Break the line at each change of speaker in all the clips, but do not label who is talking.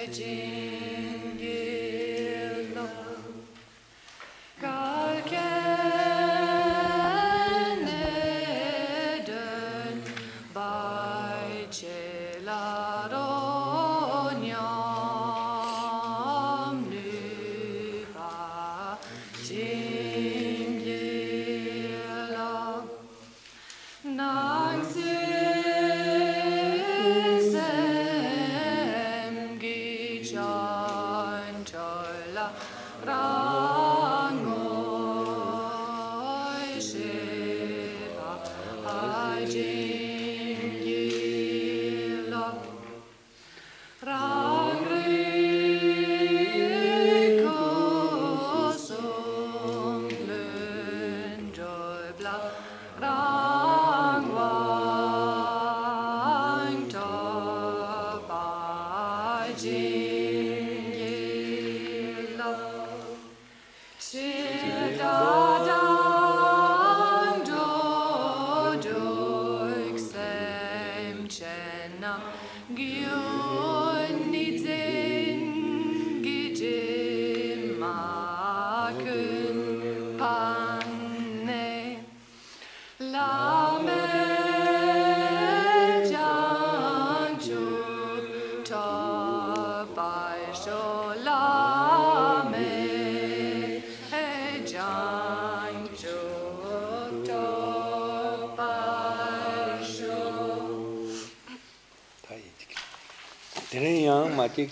Yang matik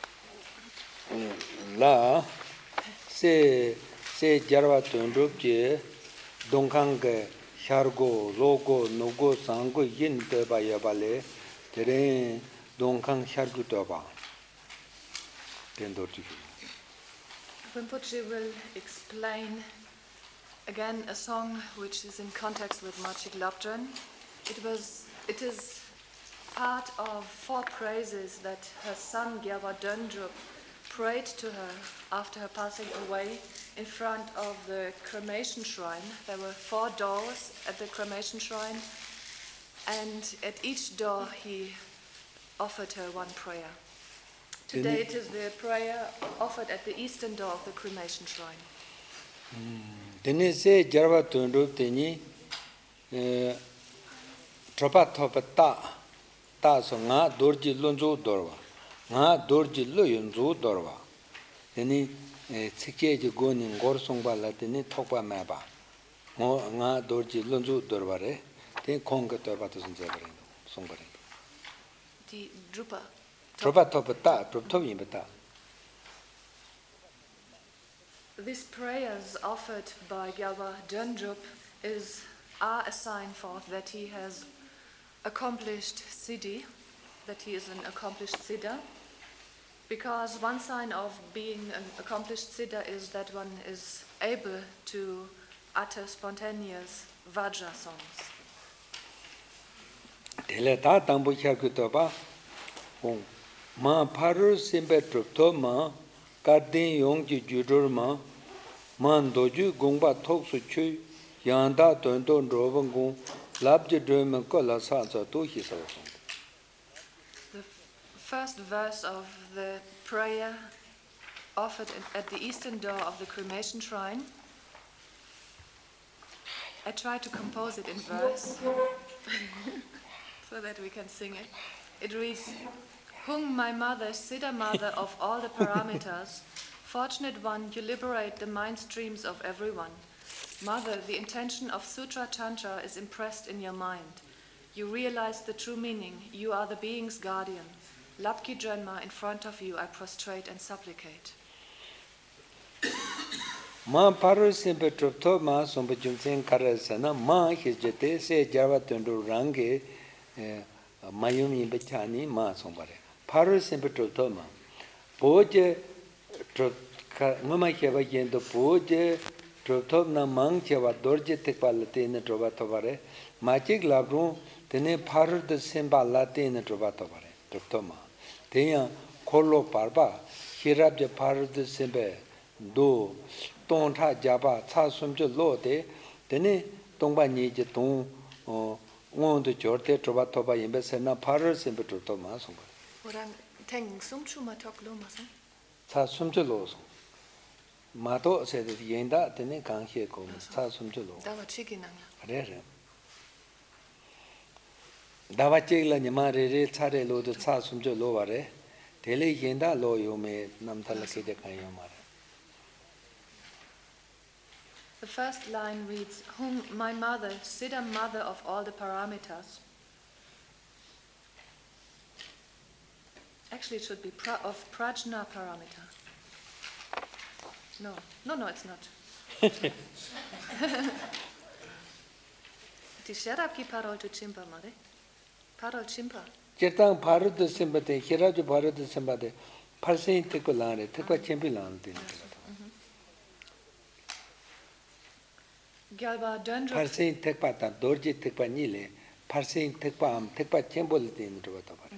la se jarwa tundrup je dongkang ke shargo logo nogo sango yin te ba ya bale tere dongkang shargu to ba tendo ti.
Rinpoche will explain again a song which is in context with Machik Labdran. It is part of 4 praises that her son Gyalpa Döndrup prayed to her after her passing away in front of the cremation shrine. There were 4 doors at the cremation shrine, and at each door he offered her one prayer. Today it is the prayer offered at the eastern door of the cremation shrine.
Dene se Gyalpa Döndrup teni tropa ta so nga dorji lonzo dorwa nga dorji lo yonzo dorwa teni tsikje je goni ngor songba la teni thokpa ma ba ngo nga dorji lonzo dorwa re te khong to ba to songba re
Die drupa
tropa ta yin bata.
These prayers offered by Gyalpa Döndrup are a sign forth that he has accomplished siddhi, that he is an accomplished siddha, because one sign of being an accomplished siddha is that one is able to utter spontaneous vajra songs.
Tele ta tangbo kya kuto ba ma paru simpe trupto ma kadin yong ji judor ma doju gongba toksu chu yanda don robon gong labje drömen kolla salsa to hisa.
The first verse of the prayer offered at the eastern door of the cremation shrine, I try to compose it in verse so that we can sing it. It reads, Hung, my mother, Siddha mother of all the paramitas, fortunate one, you liberate the mind streams of everyone. Mother, the intention of Sutra Tantra is impressed in your mind. You realize the true meaning. You are the being's guardian. Labki Janma, in front of you, I prostrate and supplicate.
Ma paru simpe trupto ma sompa jumsen karasana ma hizjete se Gyalpa Döndrup range mayum yimbachani ma sompare. Paru simpe trupto ma boje ngama kheba yendo boje trupto na mang kheba dorje tekpa late ne troba tobare Machik Labdran tene paru de simba late ne troba tobare trupto ma teya kholo parba hirabje paru de simbe do tong tha jaba cha sumje lo de tene tongba ni je tong ngon de jorte troba toba yimbe sena paru simbe trupto ma sompare.
What I'm Teng sumchu matok lo masang.
차 숨줄로 마도 세대 연다 되네 강시에 고 차 숨줄로
Dawa chiginanga.
그래 다와찌라 니마레레 차레로도 차 숨줄로 와래 델레 연다 로요메 남달라게 되가요 말
The first line reads, Whom my mother, Siddha mother of all the paramitas. Actually, it should be of Prajna paramita. No, it's not. Ti sharap ki parol tu chimpa mare? Parol chimpa.
제땅 바르드 셈바데 히라주 바르드 셈바데 팔세인 테고 라네 테고 챔피 라네
Gyalba Dendro.
팔세인 택바다 도르지 택바 니레 팔세인 택바암 택바 챔볼 되는 거 같아 봐.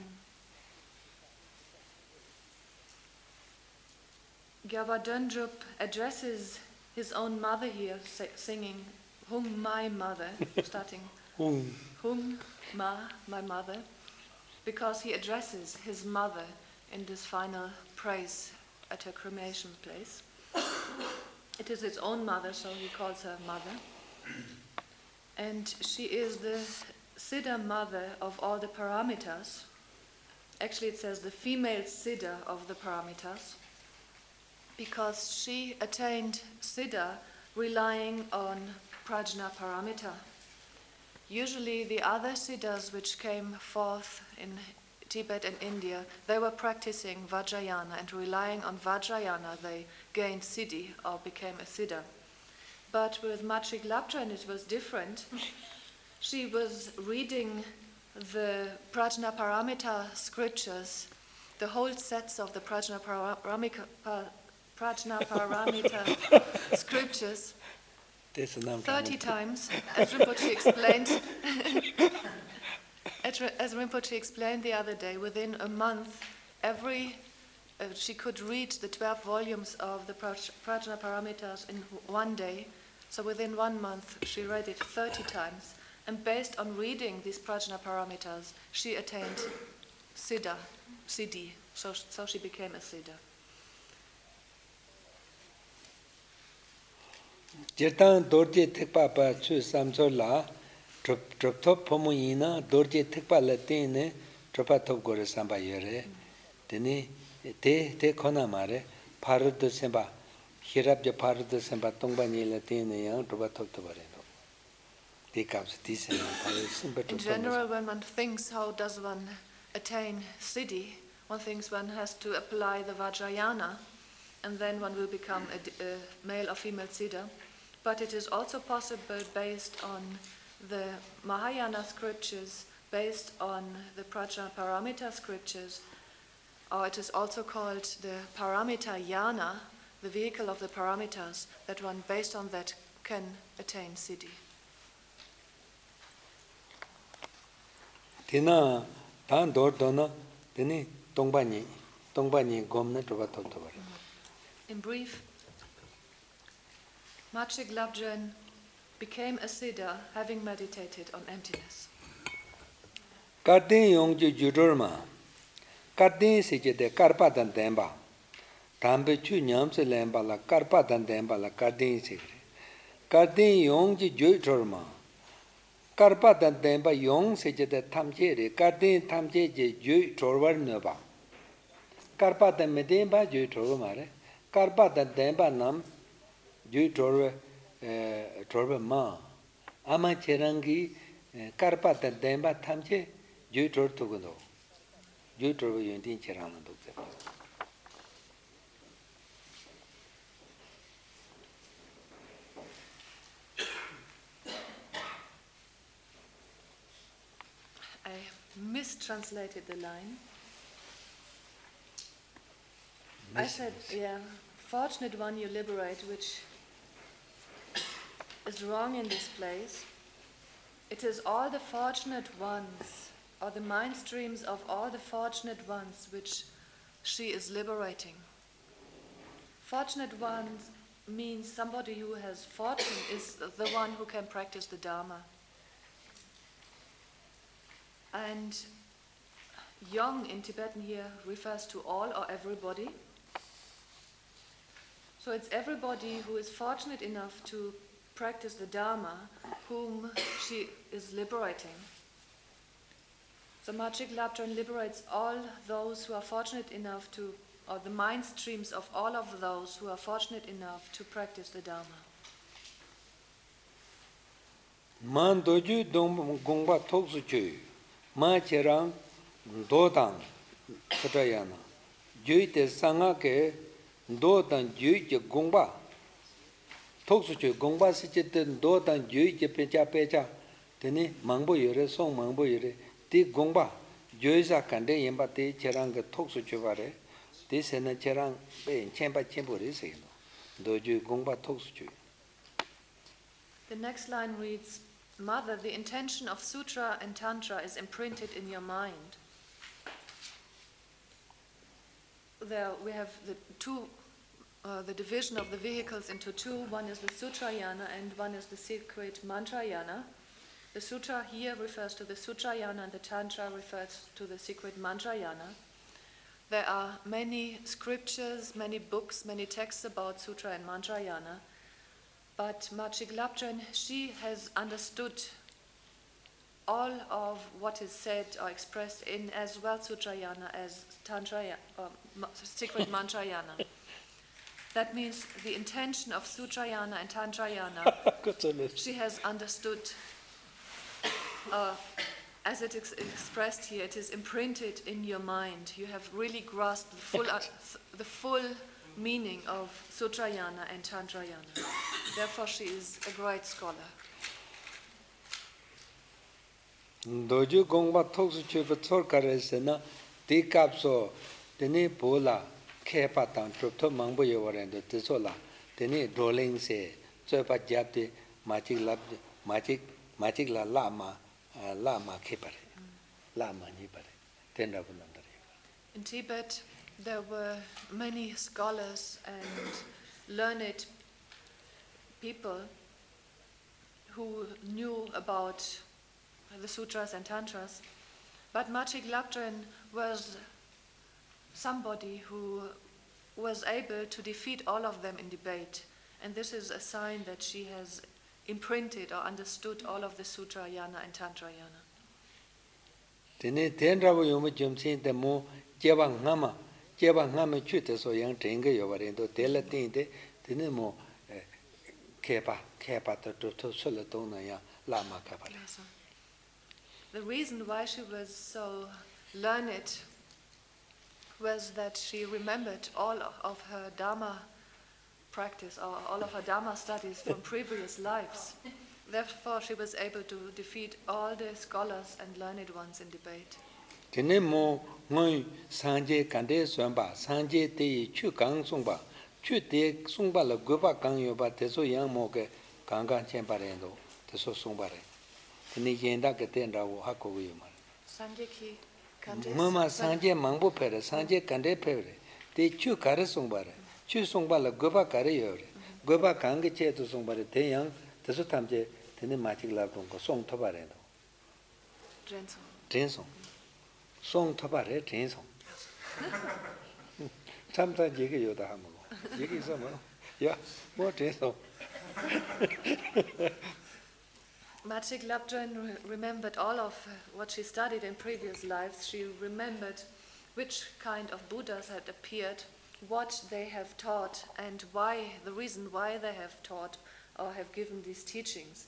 Gyalba Dendrup addresses his own mother here, singing Hung my mother, starting Hung ma, my mother, because he addresses his mother in this final praise at her cremation place. It is his own mother, so he calls her mother. And she is the Siddha mother of all the paramitas. Actually, it says the female Siddha of the paramitas, because she attained Siddha relying on Prajna paramita. Usually the other Siddhas which came forth in Tibet and India, they were practicing Vajrayana, and relying on Vajrayana they gained Siddhi or became a Siddha. But with Machik Labdran it was different. She was reading the Prajna paramita scriptures, the whole sets of the Prajna paramita scriptures 30 times, as Rinpoche explained. As Rinpoche explained the other day, within a month, she could read the 12 volumes of the Prajna Paramitas in one day. So within 1 month, she read it 30 times. And based on reading these Prajna Paramitas, she attained Siddhi. So she became a Siddha.
제땅 도르지 택바바 추 삼솔라 드롭톱 포모이나 도르지 택바라 때네 드롭톱 고르 삼바여레 데니 데 코나 마레 파르드 셈바 히랍제 파르드 셈바 동바니라 때네야 드롭톱도 바레노 데캅스 디셈 파르 심베토
In general, when one thinks how does one attain Siddhi, one thinks one has to apply the Vajrayana, and then one will become a male or female Siddha. But it is also possible based on the Mahayana scriptures, based on the Prajna Paramita scriptures, or it is also called the Paramita Yana, the vehicle of the Paramitas, that one based on that can attain Siddhi.
Tina tan dordona tini tongbani gomna drobatopto bare.
In brief, Machik Labdran became a Siddha having meditated on emptiness.
Kardin yongju judorma Kardin sejede karpadan demba Tambe chu nyamse lemba la karpadan demba la kardin segre Kardin yongju judorma karpadan demba yong sejede tamjere Kardin tamjeje judorwar neba Karpadan medemba judorma Karpadan demba nam Jui ma ama cherangi karpata demba tamche jui toguno jui yuntin cherana dukse.
I mistranslated the line. I said, fortunate one you liberate, which is wrong in this place. It is all the fortunate ones, or the mind streams of all the fortunate ones which she is liberating. Fortunate ones means somebody who has fortune is the one who can practice the Dharma. And Yong in Tibetan here refers to all or everybody. So it's everybody who is fortunate enough to practice the Dharma whom she is liberating. So Machik Labdrön liberates all those who are fortunate enough to, or the mind streams of all of those who are fortunate enough to practice the Dharma.
Man doju dong gongba toksu chu ma cherang do tang satayana jui te sanga ke do tang jui je gongba toksu chu gongba si che te do tang jui je pecha teni mangbo yore song mangbo yore ti gongba jui sa kande yemba te cherang ke toksu chu bare ti sena cherang be chenpa chenpo re se doju gongba toksu chu.
The next line reads, Mother, the intention of Sutra and Tantra is imprinted in your mind. There we have the division of the vehicles into two. One is the Sutrayana and one is the secret Mantrayana. The Sutra here refers to the Sutrayana and the Tantra refers to the secret Mantrayana. There are many scriptures, many books, many texts about Sutra and Mantrayana. But Machik Labdrön, she has understood all of what is said or expressed in as well Sutrayana as Tantrayana, secret Mantrayana. That means the intention of Sutrayana and Tantrayana, she has understood. As it is expressed here, it is imprinted in your mind. You have really grasped the full meaning of Sutrayana and Tantrayana. Therefore, she is a great scholar.
Doju gongba toksu chupa tsor karesena di kapso teni bola kepa tang trupto mangbo yawarendo tisola teni rolling se tsopa japti machik la lama kepare lama nipare tenda bunandare.
In Tibet, there were many scholars and learned people who knew about the sutras and tantras, but Machik Labdrön was somebody who was able to defeat all of them in debate, and this is a sign that she has imprinted or understood all of the Sutrayana and Tantrayana.
Tene tendravo yomu jumsin te mo jeba ngama chute so yang tenga yobarendo tela tinte tene mo kepa to solo tona ya lama kapare.
The reason why she was so learned was that she remembered all of her Dharma practice or all of her Dharma studies from previous lives. Therefore, she was able to defeat all the scholars and learned ones in debate.
Tene mo ngoi sanje kande swamba sanje te chu kang songba chu te songba la goba kang yoba teso yang mo ke kang chenpa rendo teso songba re. Tene yenda ke tenra wo hakko yoma.
Sanje ki kande.
Mama sanje mangbo pere sanje kande pere te chu kare songba re. Chu songba la goba kare yore. Goba kang ke che to songba re te yang teso tamje tene Machik Labdrön ko song thoba rendo. Drenso. Song topare tenso. Chamta jege yoda hamo. Jege samo. Yeah, more tenso.
Machik Labdrön remembered all of what she studied in previous lives. She remembered which kind of Buddhas had appeared, what they have taught, and why, the reason why they have taught or have given these teachings.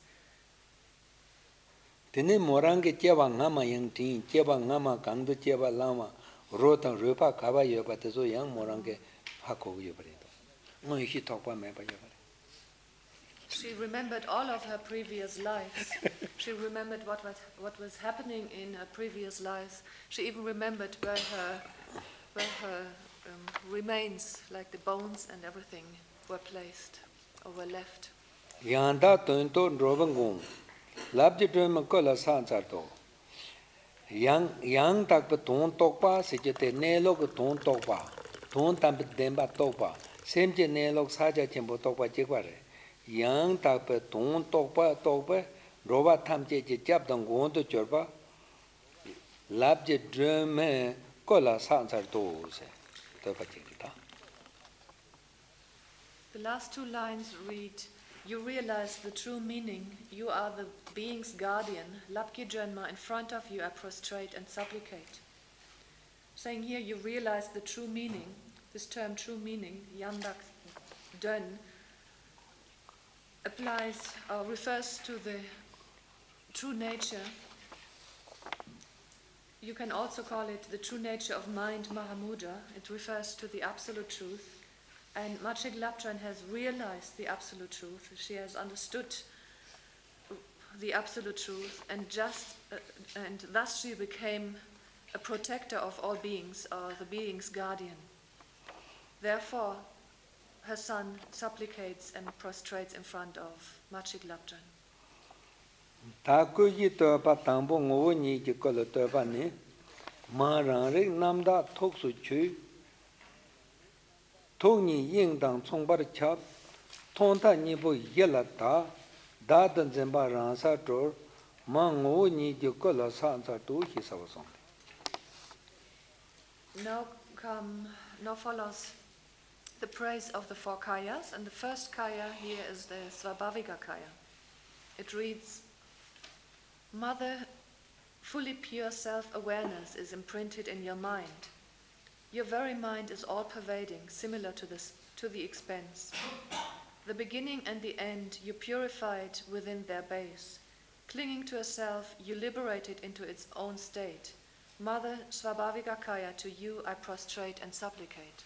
Tene morange cheba ngama yang tin, cheba ngama kangdo cheba lama, rotang rupa kaba yoba teso yang morange hako yobaredo. Ngo ishi tokpa meba yobare.
She remembered all of her previous lives. She remembered what was happening in her previous lives. She even remembered where her remains, like the bones and everything, were placed or were left.
Yanda tonto robangong. Labdi dwema kola sanjarto. Yang takpa ton tokpa, sejete nelok ton tokpa, ton tampa demba tokpa, semje nelok saja chenpo tokpa jekware. Yang takpa ton tokpa, roba tamche je jabdang gondo jorpa, labje drame kola sansar to se to pachita.
The last two lines read, you realize the true meaning, you are the being's guardian, Lapki Drenma, in front of you I prostrate and supplicate. Saying here, you realize the true meaning, this term true meaning, Yandak Dön, applies or refers to the true nature. You can also call it the true nature of mind, Mahamudra. It refers to the absolute truth. And Machig Laptran has realized the absolute truth. She has understood the absolute truth, and and thus she became a protector of all beings, or the being's guardian. Therefore, her son supplicates and prostrates in front of Machig Laptran.
Taku yi to pa tambo ngo ni ki ko to pa ni ma ran re namda thok su chu thok ni ying dang chong bar chap thon ta ni bo yela ta da dan zen ba ran sa to ma ngo ni ki ko la sa sa tu hi sa so.
Now follows the praise of the four kayas, and the first kaya here is the Svabhavika kaya. It reads, Mother, fully pure self-awareness is imprinted in your mind. Your very mind is all-pervading, similar to the expanse. The beginning and the end you purified within their base. Clinging to a self, you liberate it into its own state. Mother Svabhavika Kaya, to you I prostrate and supplicate.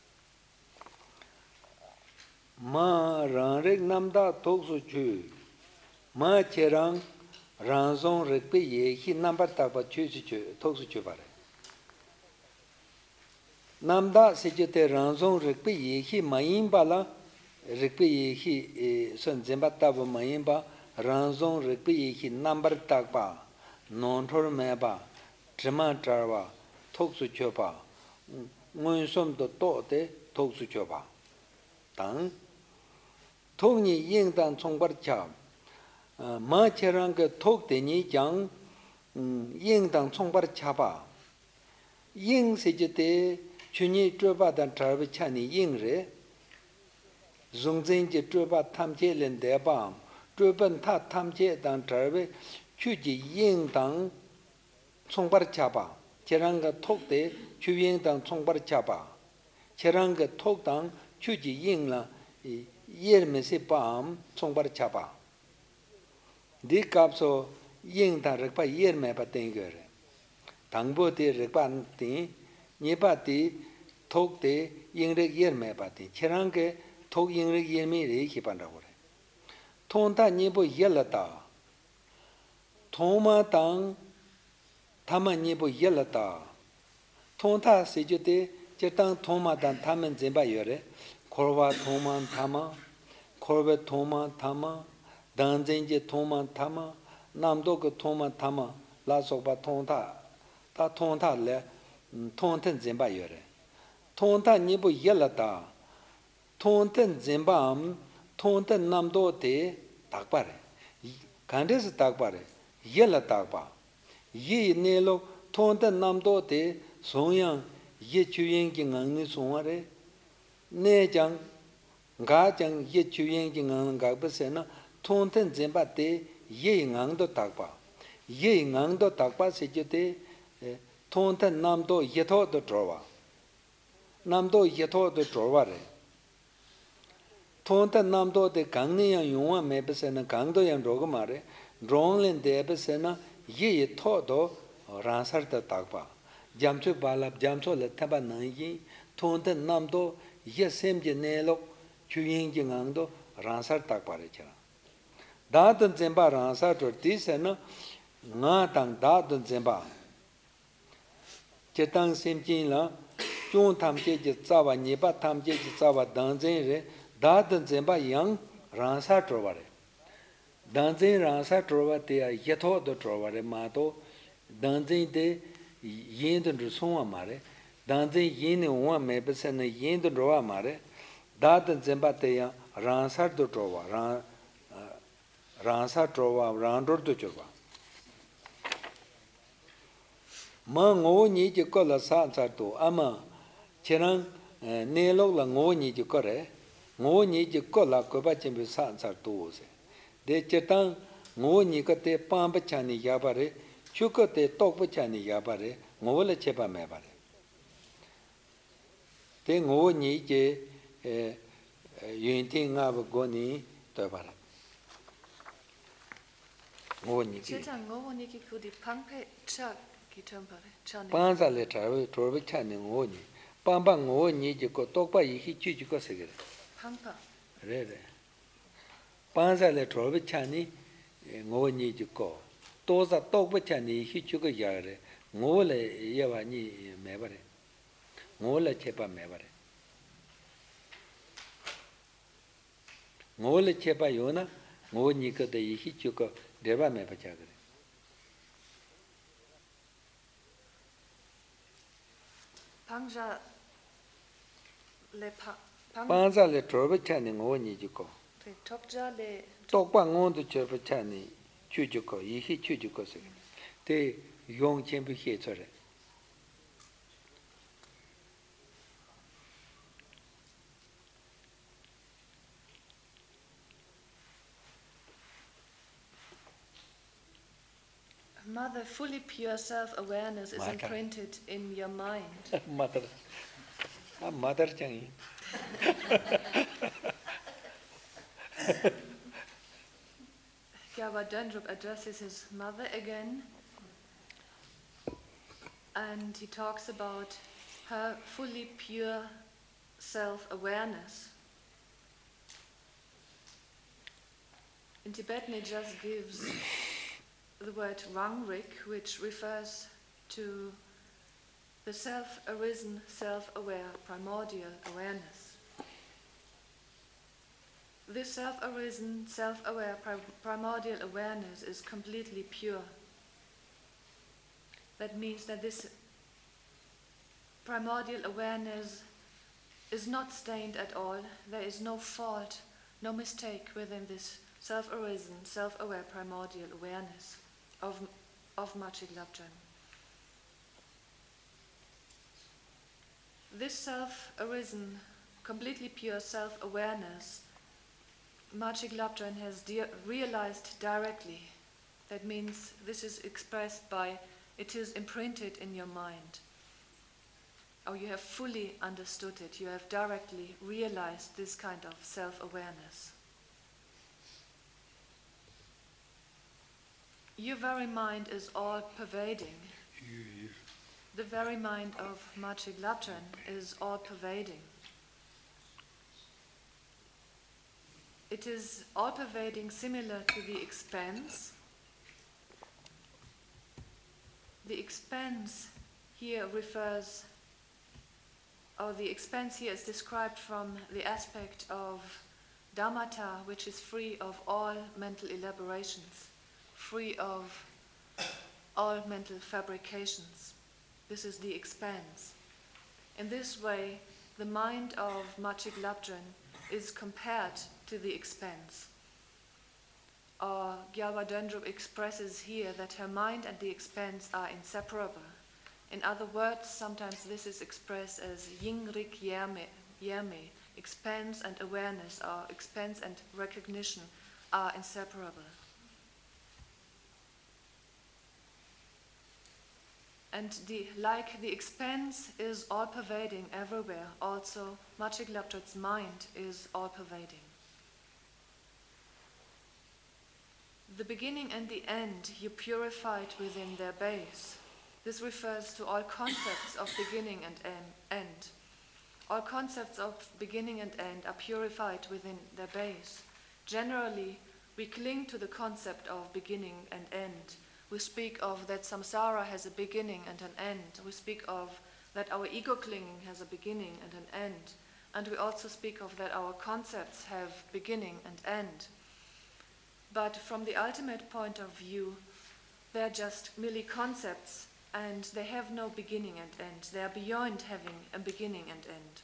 Ma rang rek namda toksu chu ma cherang ranzong rekpe ye hi nambar takpa chu toksu chu pare. Namda sejete ranzong rekpe ye hi mayimba la rekpe ye hi son zemba takpa mayimba ranzong rekpe ye hi nambar takpa non-thor meba trima tarwa toksu chu pa ngun som to te toksu chu pa. Tang thok ni ying dan chongbar cha ma cherang ke thok de ni jang ying dan chongbar cha ba ying se je te chuni troba dan tarbe cha ni ying re zong zen je troba tham je len de ba troban tha tham je dan tarbe chu ji ying dan chongbar cha ba cherang ke thok de chu ying dan chongbar cha ba cherang ke thok dan chu ji ying la yer me se pam chongbar chapa di kapso ying da rekpa yer me pa tengere tangbo de rekpa ti ni pa ti thok de ying re yer me pa ti cherang ke thok ying re yer me re ki pan ra gore thon ta ni bo yela ta thoma tang thama ni bo yela ta thon ta se ju de che tang thoma dan thamen zemba yore korwa thoman thama korbe thoma thama danjenje thoma thama namdo ko thoma thama la sokpa thonta ta thonta le thonten zemba yore thonta nibo yelata thonten zemba am thonten namdo te takpare kandes takpare yela takpa ye nelo thonten namdo te songyang ye chuyen ki ngangni songare ne jang ga jang ye chuyen ki ngang ga ba se na thon ten zemba te ye ngang do takpa ye ngang do takpa se je te thon ten nam do ye tho do trowa nam do ye tho do trowa re thon ten nam do de gang ne yang yong me ba se na gang do yang ro ga ma re rong len de ba se na ye tho do ran sar da takpa jam chu ba la jam so le ta ba na yi thon ten nam do ye sem je ne lo chu yin ji ngang do ran sar tak pa re cha da den zen ba ran sar to ti se no nga tang da den zen ba che tang sem jin la chung tham che je za wa ni ba tham che je za wa dang zen re da den zen ba yang ran sar to ba re dang zen ran sar to ba te ya ye tho do to ba re ma to dang zen de yin de so wa ma re dang zen yin ne wa me ba se ne yin de ro wa ma re da den zen ba te ya ran sar do to wa ran sa to wa ran do to cho ba Ma ngo ni ji ko la sa sa to ama cherang ne lo la ngo ni ji ko re ngo ni ji ko la ko ba chen bi sa sa to se de chetang ngo ni ko te pa ba cha ni ya ba re chu ko te tok ba cha ni ya ba re ngo le che ba me ba re te ngo ni je yin ti nga ba go ni to ba re ngo ni ki
Cheta ngowo niki kudi pangpe cha ki tempore chani.
panza le trawe torbe chane ngo ni pamba ngo ni je ko tokpa yi hi chu chu ko se ge
Pangpa.
re re panza le torbe chane ngo ni je ko toza tokpa chane hi chu ko ya re ngo le ye wa ni me ba re ngo le che pa me ba re ngo le che pa yo na ngo ni ko de hi chu ko de ba me ba cha ge
Pangja le pang
panza le torbe chane ngo ni je ko
te tokja le
tokpa ngon tu chorpa chani chu chu ko, yihi chu chu ko se te yong chenpu xie chore.
Mother, fully pure self-awareness is
Mother.
imprinted in your mind.
Mother. Mother changi.
Gyalpa Dendrup addresses his mother again, and he talks about her fully pure self-awareness. In Tibetan it just gives the word Rangrik, which refers to the self-arisen, self-aware, primordial awareness. This self-arisen, self-aware, primordial awareness is completely pure. That means that this primordial awareness is not stained at all. There is no fault, no mistake within this self-arisen, self-aware, primordial awareness of Machig Labdran. This self-arisen, completely pure self-awareness, Machig Labdran has realized directly. That means this is expressed by, it is imprinted in your mind. Or you have fully understood it, you have directly realized this kind of self-awareness. Your very mind is all-pervading. The very mind of Machig Labdran is all-pervading. It is all-pervading, similar to the expanse. The expanse here refers, or the expanse here is described from the aspect of Dharmata, which is free of all mental elaborations, free of all mental fabrications. This is the expanse. In this way, the mind of Machig Labdran is compared to the expanse. Or Gyalpa Dendrup expresses here that her mind and the expanse are inseparable. In other words, sometimes this is expressed as Yingrik Yerme, expanse and awareness, or expanse and recognition are inseparable. And like the expanse is all-pervading everywhere, also Machig Labdran's mind is all-pervading. The beginning and the end you purified within their base. This refers to all concepts of beginning and end. All concepts of beginning and end are purified within their base. Generally, we cling to the concept of beginning and end. We speak of that samsara has a beginning and an end. We speak of that our ego clinging has a beginning and an end. And we also speak of that our concepts have beginning and end. But from the ultimate point of view, they're just merely concepts, and they have no beginning and end. They are beyond having a beginning and end.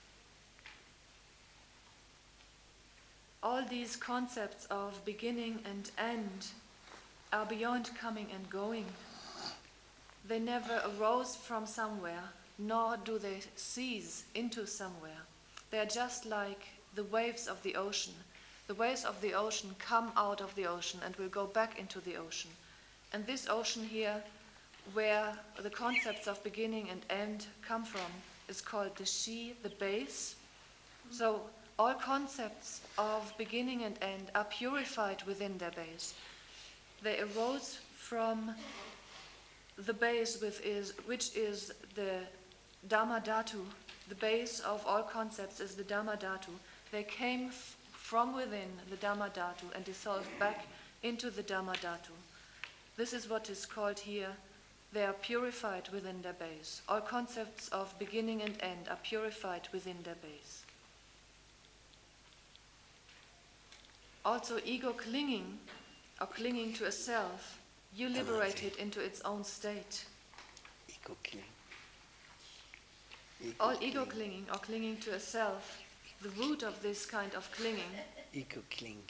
All these concepts of beginning and end are beyond coming and going. they never arose from somewhere, nor do they cease into somewhere. They are just like the waves of the ocean. The waves of the ocean come out of the ocean and will go back into the ocean. And this ocean here, where the concepts of beginning and end come from, is called the she, the base. So all concepts of beginning and end are purified within their base. They arose from the base which is the Dhamma Dhatu. The base of all concepts is the Dhamma Dhatu. They came from within the Dhamma Dhatu and dissolved back into the Dhamma Dhatu. This is what is called here, they are purified within their base. All concepts of beginning and end are purified within their base. Also ego clinging, or clinging to a self, you liberate it into its own state.
Ego clinging.
All ego clinging or clinging to a self, the root of this kind of clinging,
Ego clinging.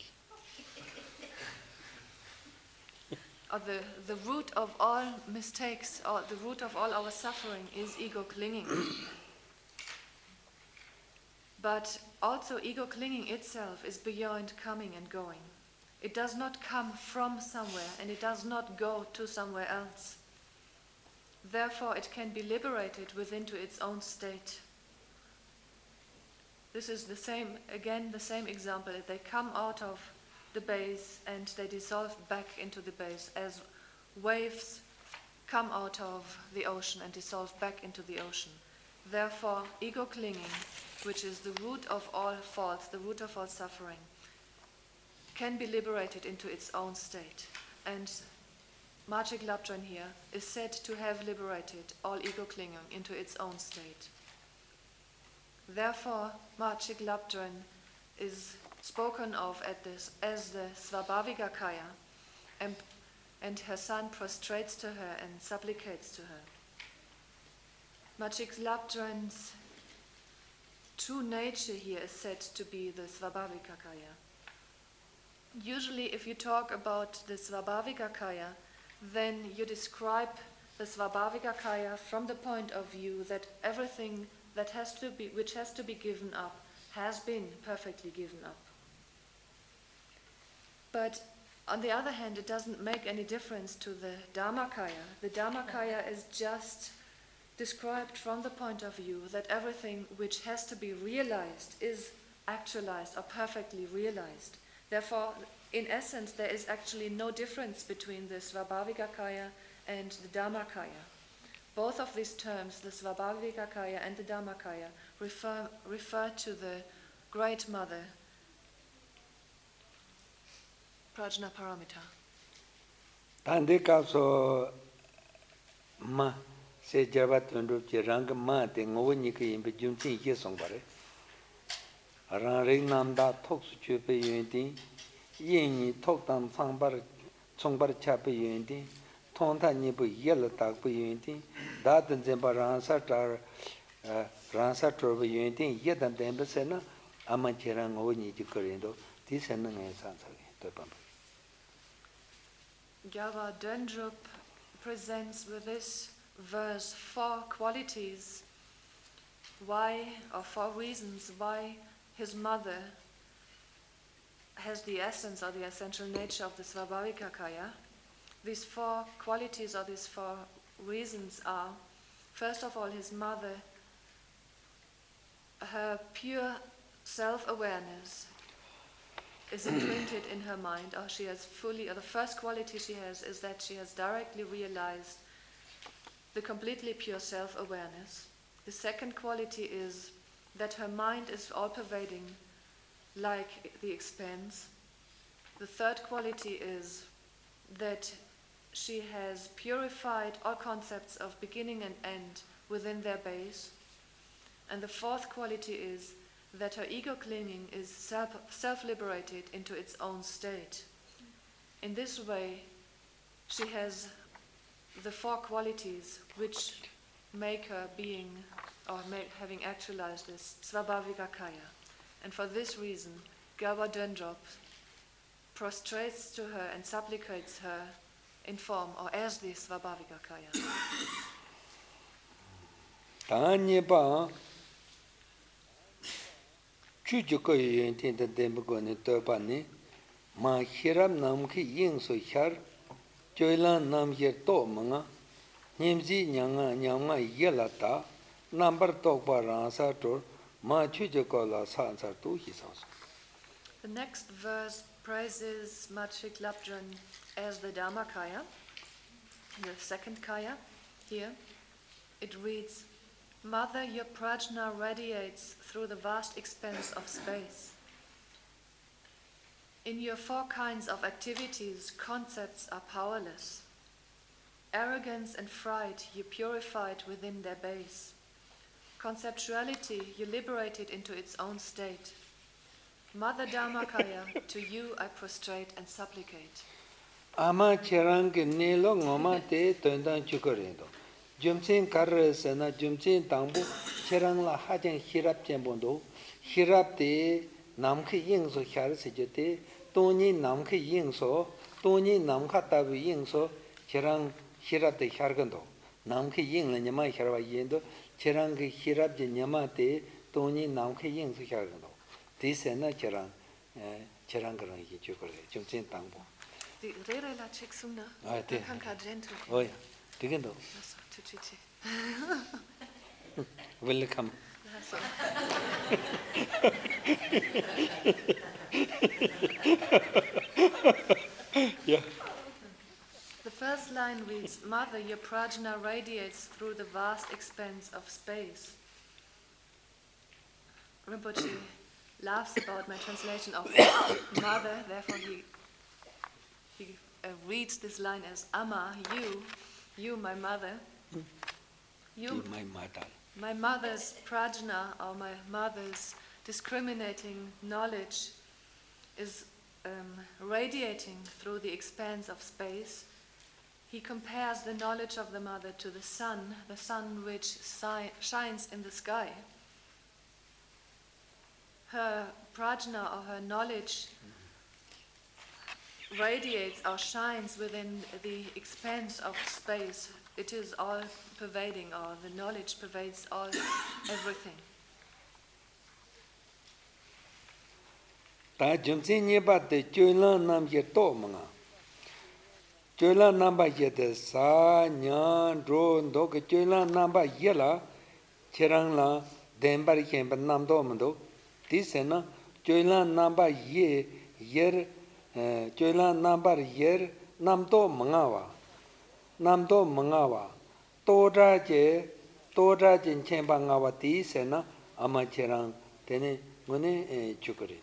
or the root of all mistakes, or the root of all our suffering is ego clinging. But also ego clinging itself is beyond coming and going. It does not come from somewhere and it does not go to somewhere else. Therefore it can be liberated within to its own state. This is the same example. They come out of the base and they dissolve back into the base as waves come out of the ocean and dissolve back into the ocean. Therefore, ego clinging, which is the root of all faults, the root of all suffering, can be liberated into its own state. And Machik Labdran here is said to have liberated all ego clinging into its own state. Therefore, Machik Labdran is spoken of as the Svabhavika Kaya, and her son prostrates to her and supplicates to her. Machik Labdran's true nature here is said to be the Svabhavika Kaya. Usually if you talk about the Svabhavika Kaya, then you describe the Svabhavika Kaya from the point of view that everything which has to be given up has been perfectly given up. But on the other hand, it doesn't make any difference to the Dharmakaya. The Dharmakaya is just described from the point of view that everything which has to be realized is actualized or perfectly realized. Therefore, in essence, there is actually no difference between the Svabhavika Kaya and the Dharmakaya. Both of these terms, the Svabhavika Kaya and the Dharmakaya, refer to the Great Mother, Prajnaparamita.
Tande kapso ma se jabat undu che rang ma te ngo ni ke yim jum chin ye song bare. Rang ring nam da thok su chue pe yuen ti yin ni thok tam sang bar chong bar cha pe yuen ti thong tha ni bu ye la tak pe yuen ti da den zen ba ran sa tar ran sa tro pe yuen ti ye dan den be se na ama che rang ngo ni ji ko rin do ti se na ngai san sa to pam.
Gyalvar Dendrup presents with this verse 4 qualities or 4 reasons why his mother has the essence or the essential nature of the Svabhavika Kaya. These 4 qualities or these 4 reasons are, first of all, his mother, her pure self-awareness is imprinted in her mind, or the first quality she has is that she has directly realized the completely pure self-awareness. The second quality is that her mind is all-pervading, like the expanse. The third quality is that she has purified all concepts of beginning and end within their base. And the fourth quality is that her ego clinging is self-liberated into its own state. In this way, she has the 4 qualities which make her being, or having actualized this Svabhavika Kaya. And for this reason, Gyalvar Dendrup prostrates to her and supplicates her in form or as the Svabhavika Kaya.
Tanyeba Chujuko Yentin the Dembogoni Turbani, Ma Hiram Namki Ying so Har, Joylan Nam Yer Tomanga, Nimzi Nyanga Nyama Yelata, number Tokba Ransator, Ma Chujukola Sansa to his house.
The next verse praises Machik Labdran as the Dharmakaya, the second Kaya. Here it reads, Mother, your prajna radiates through the vast expanse of space. In your four kinds of activities, concepts are powerless. Arrogance and fright you purified within their base. Conceptuality you liberated into its own state. Mother Dharmakaya, to you I prostrate and supplicate.
Ama Cherang Nilo Ngoma te Tundan Chukorindo. Jumsin Karasana Jumsin Tambu, Cherang la Hajan Hirap Jambondo, Hirap de Namki Yingso Harsijete, Tony Namki Yingso, Tony Namkatabu Yingso, Cherang Hirap de Hargando, Namki Ying and Yama Harva Yendo, Cherang Hirap de Yamate, Tony Namki Yingso Hargando. This is not Cherang Cherangran Chukore, Jumsin Tambu.
The Rere la Chiksuna, Kanka Gentle.
Oh, yeah. Digendo. Welcome. Yeah.
The first line reads, Mother, your prajna radiates through the vast expanse of space. Rinpoche laughs about my translation of mother, therefore he reads this line as Amma, you, my mother. You,
my mother.
My mother's prajna, or my mother's discriminating knowledge, is radiating through the expanse of space. He compares the knowledge of the mother to the sun which shines in the sky. Her prajna, or her knowledge, radiates or shines within the expanse of space. It is all pervading, or the knowledge pervades everything.
Ta jumsin nyeba de choylan nam ye to manga. Choylan namba ye de sa nyan ro ndo ke choylan namba ye la cherang la denbar ken ba nam do mndo. This na choylan namba ye yer choylan number yer nam do manga wa. Nam do manga wa. To ra jin chen ba nga wa ti se na ama cherang tene ngone chukore.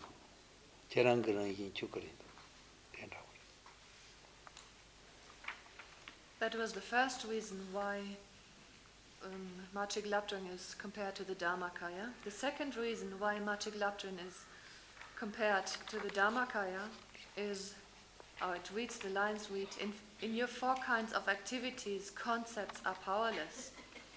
That was the first reason why Machik Labdrung is compared to the Dharmakaya. The second reason why Machik Labdrung is compared to the Dharmakaya is, the lines read, in your four kinds of activities, concepts are powerless.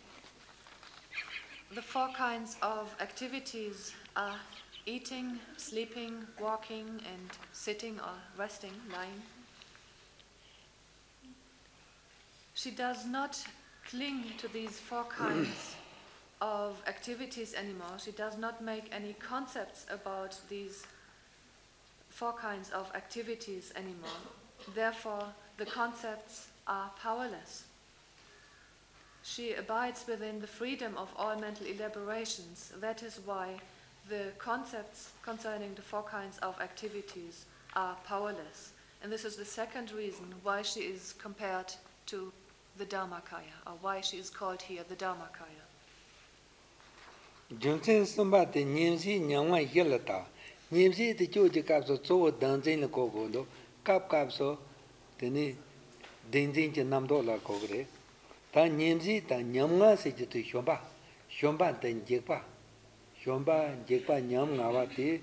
The four kinds of activities are eating, sleeping, walking, and sitting or resting, lying. She does not cling to these four kinds of activities anymore. She does not make any concepts about these four kinds of activities anymore. Therefore, the concepts are powerless. She abides within the freedom of all mental elaborations. That is why the concepts concerning the four kinds of activities are powerless. And this is the second reason why she is compared to the Dharmakaya, or why she is called here the Dharmakaya.
Jungsen Sumbati Nimsi Nyangwa Yelata, Nimsi the Joji Capso, so dancing the Kogondo, Capso, Teni Dinzin Namdola Kogre, Tan Nimsi, Tan Nyamga Siji to Shomba, then Jekpa. Shomba, Jekpa, Nyam Navati,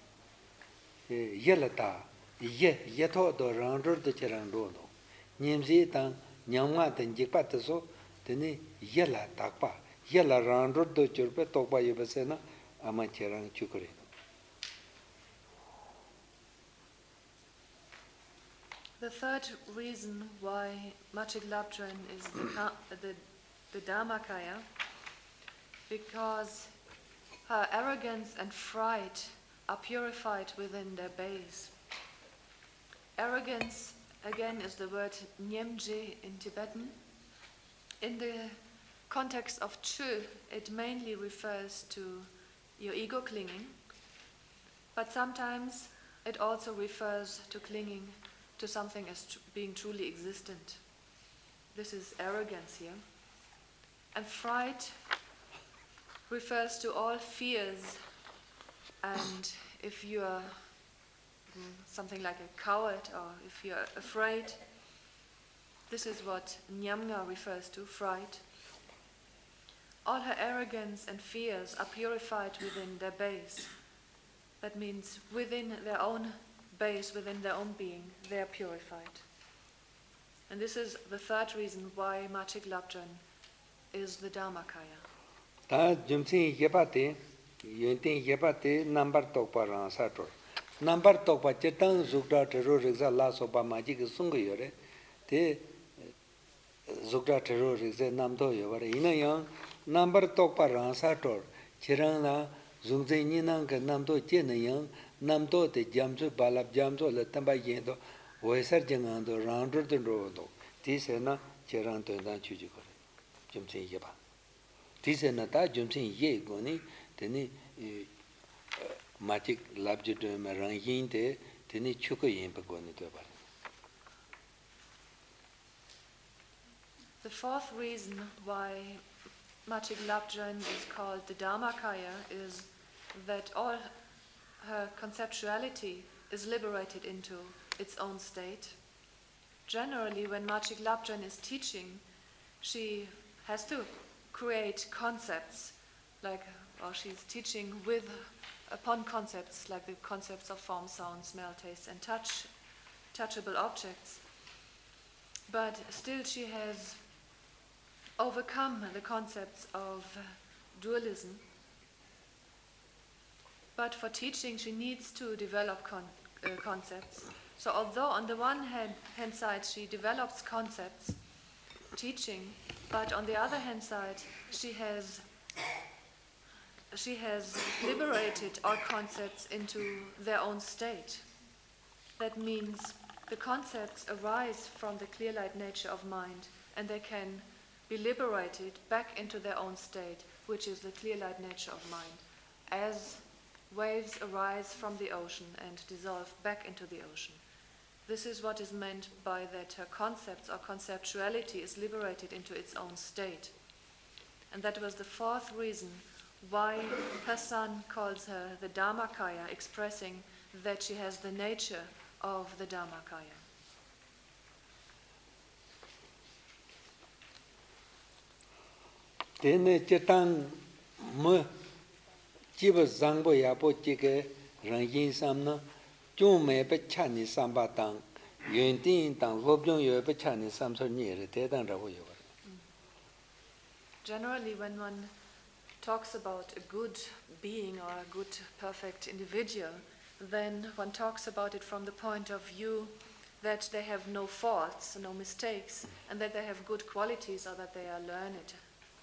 Yelata, Yeto, the Randor the Cherandono. Nimsi, Tan Nyamga, then Jekpa, so, then Yella Takpa, Yella Randor the Churpe, Tokba Yabasena, Amacherang Chukuri.
The third reason why Machig Labdrön is the Dharmakaya, because her arrogance and fright are purified within their base. Arrogance, again, is the word nyemje in Tibetan. In the context of chu, it mainly refers to your ego clinging, but sometimes it also refers to clinging to something as being truly existent. This is arrogance here. And fright refers to all fears, and if you are something like a coward or if you are afraid, this is what Nyamga refers to, fright. All her arrogance and fears are purified within their base. That means within their own base, within their own being, they are purified. And this is the third reason why Machig Labdrön is the Dharmakaya.
Ta jumsin yepate, yuntin yepate number tokpa rang sator. Number tokpa chetang zukda tero riksa la sopa maji ki sungu yore, te zukda tero riksa namdo yore. Ina yang number tokpa rang sator, chirang la zungzai ninang ka namdo jena yang, namdo te jamsu balap jamsu la tamba yendo, waisar jengando rangdur dendro do. Ti se na chirang tuendan chuji kore, jumsin yepa. Ti se na ta jumsin ye goni, teni Machig Labdrön rang yin te, teni chuko yin pa goni to bar.
The fourth reason why Machig Labdrön is called the Dharmakaya is that all her conceptuality is liberated into its own state. Generally, when Machig Labdrön is teaching, she has to create concepts, or she's teaching upon concepts like the concepts of form, sound, smell, taste, and touchable objects. But still she has overcome the concepts of dualism. But for teaching, she needs to develop concepts. So although on the one hand side she develops concepts, teaching, but on the other hand side she has liberated all concepts into their own state. That means the concepts arise from the clear light nature of mind, and they can be liberated back into their own state, which is the clear light nature of mind, as waves arise from the ocean and dissolve back into the ocean. This is what is meant by that her concepts or conceptuality is liberated into its own state. And that was the fourth reason why her son calls her the Dharmakaya, expressing that she has the nature of the Dharmakaya.
Tene chetang mu jiba zangbo yapo jike rangyin samna, chung me pe chani samba tang, yun ting tang lobjong yo pe chani samsor nyere, te tang rabo yo.
Generally, when one talks about a good being or a good, perfect individual, then one talks about it from the point of view that they have no faults, no mistakes, and that they have good qualities or that they are learned.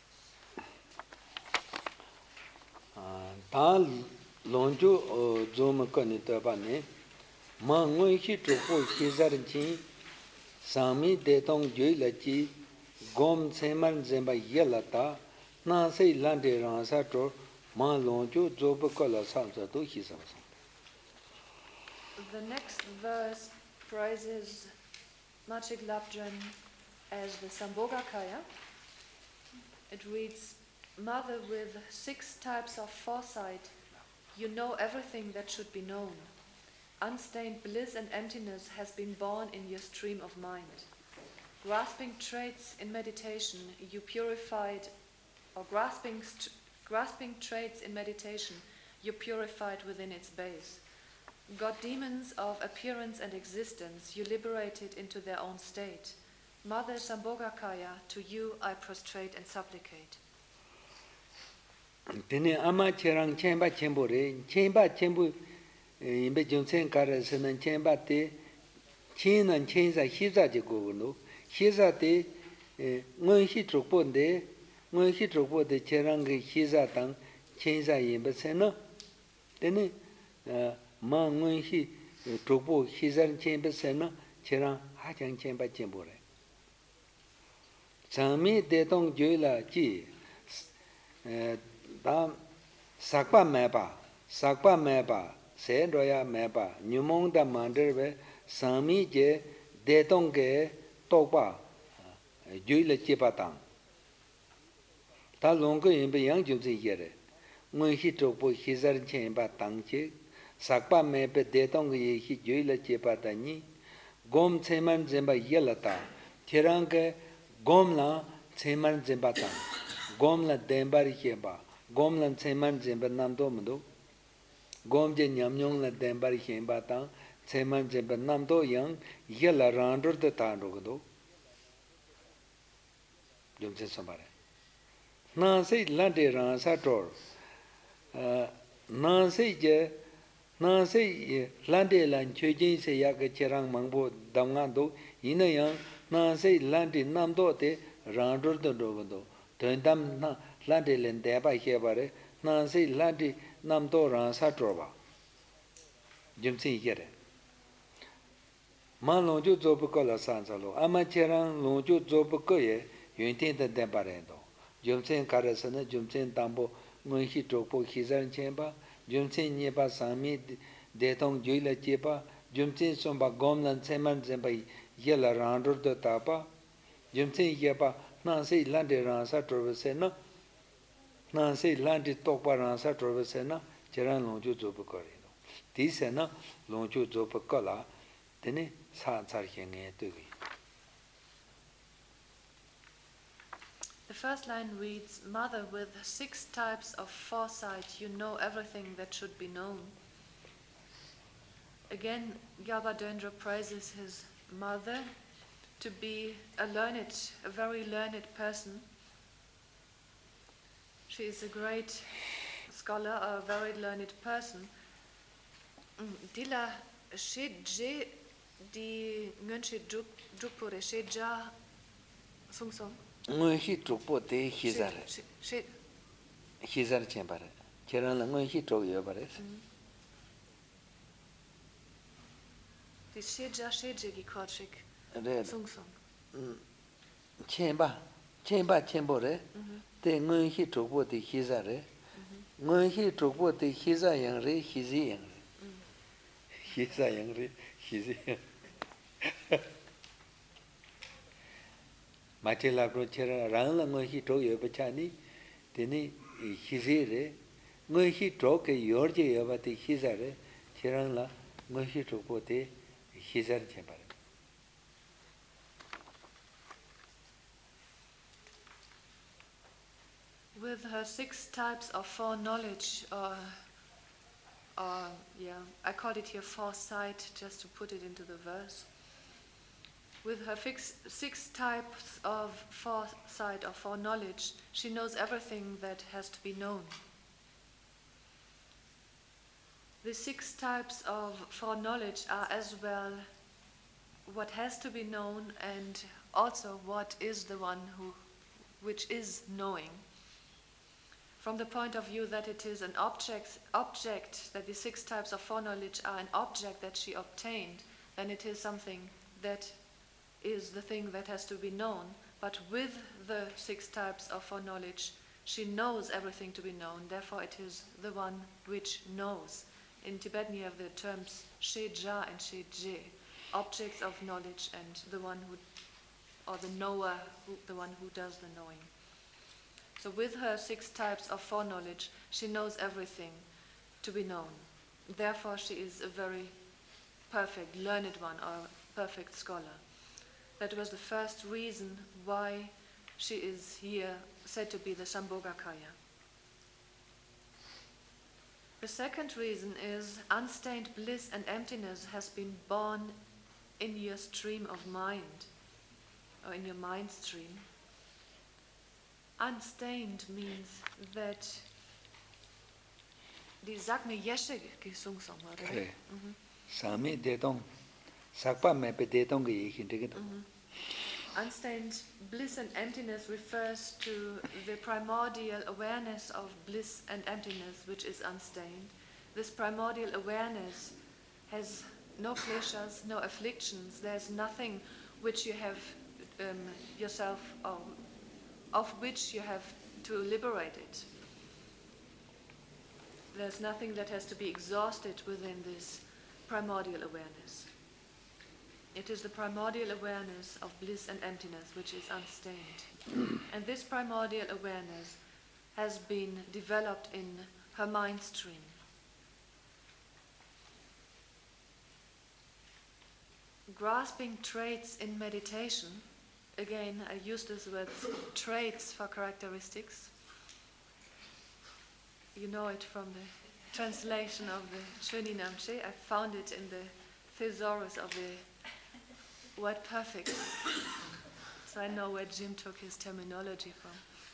Ta lonju zoma kani toba ne, ma ngoi hi trupo kizar chi, sami detong jui la chi, gom seman zemba yela ta, na sei lande ransa tro, ma lonju zoba kola salsa to hi samsa.
The next verse praises Machig Labdrön as the Sambhogakaya. It reads, Mother with 6 types of foresight, you know everything that should be known. Unstained bliss and emptiness has been born in your stream of mind. Grasping traits in meditation, you purified, or grasping traits in meditation, you purified within its base. God demons of appearance and existence, you liberated into their own state. Mother Sambhogakaya, to you I prostrate and supplicate.
Tene ama cherang chenpa chenpo re, chenpa chenpo imbe jomsen kara sanan chenpa te Chinan chensa hiza je gogono, hiza de ngon hi trukpo de, ngon hi trukpo de cherangi hiza tang chensa yinba sena, tene ma ngon hi trukpo hiza chenpa sena, cherang hachang chenpa chenpo re. Changmi de tong joy la chi, da sakpa mepa, sen roya mepa, nyumong da mandarwe, sami je de tong ke tokpa, joy la chepa tang. Ta longko yinpa yang jumsi yere, ngon hi trokpo hizar chenpa tang che, sakpa mepa de tong ye hi joy la chepa tangi, gom tseman zemba yela ta, tirang ke gom la tseman zemba tang, gom la denbari chepa, gom la tseman zemba namdo mdo, gom je nyamnyong la denbari chepa tang, tseman zemba namdo yang yela randur de tang rogdo, jumse sombare. Na se lante rang sa tor, na se lante lan chojin se ya ke cherang mangbo damngan do, ina yang na se lante namdo te randur de rogdo, tendam na lante len deba hebare, na se lante namdo rang sa tor ba, jumse yere. Ma longju zobu ko la san salo, ama cherang longju zobu ko ye, yun ten de debare do. Jumsen karasana, jumsen tambo, ngon hi trokpo hizan chenpa, jumsen nyepa sami detong juila chepa, jumsen somba gomlan seman zempa yela randur do tapa, jumsen yepa nansi lante ransa torba sena, nansi lante tokpa ransa torba sena, cherang longju zobu ko re do. Di sena longju zobu ko la, tene sa tsar nge tugi.
The first line reads, Mother, with 6 types of foresight, you know everything that should be known. Again, Gyalpa praises his mother to be a very learned person. She is a great scholar, a very learned person. Dila shedje di ngönche dukpore shedja sungsong.
Ngon hi trukpo te hizare. Hizar chenpare. Cherang la ngon hi truk yo pare.
Die shedja gi korchik sungsong.
Chenpa chenpo re. Te ngon hi trukpo te hizare. Ngon hi trukpo te hiza yang re, hizi yang re. Hiza yang re, hizi yang. Machi labro chera rang la ngon hi truk yo pachani, teni hizi re. Ngon hi truk ke yorje yo pa te hiza re, cherang la ngon hi trukpo te hizar chenpare.
With her 6 types of foreknowledge, I called it here foresight just to put it into the verse. With her 6 types of foresight or foreknowledge, she knows everything that has to be known. The 6 types of foreknowledge are as well what has to be known and also what is the one which is knowing. From the point of view that it is an object, that the 6 types of foreknowledge are an object that she obtained, then it is something that is the thing that has to be known. But with the 6 types of foreknowledge, she knows everything to be known, therefore it is the one which knows. In Tibetan you have the terms Sheja and Sheje, objects of knowledge and the one who, or the knower, the one who does the knowing. So with her 6 types of foreknowledge, she knows everything to be known. Therefore she is a very perfect, learned one, or perfect scholar. That was the first reason why she is here said to be the Sambhogakaya. The second reason is unstained bliss and emptiness has been born in your stream of mind, or in your mind stream. Unstained means that die sag mir Yeshe gesungen, oder?
Sami detong sakpa me pe de tong ge yin de
Unstained bliss and emptiness refers to the primordial awareness of bliss and emptiness, which is unstained. This primordial awareness has no pleasures, no afflictions. There's nothing which you have yourself, of which you have to liberate it. There's nothing that has to be exhausted within this primordial awareness. It is the primordial awareness of bliss and emptiness which is unstained. And this primordial awareness has been developed in her mind stream. Grasping traits in meditation, again I use this word traits for characteristics. You know it from the translation of the Chöni Namche. I found it in the thesaurus of the word perfect. So I know where Jim took his terminology from.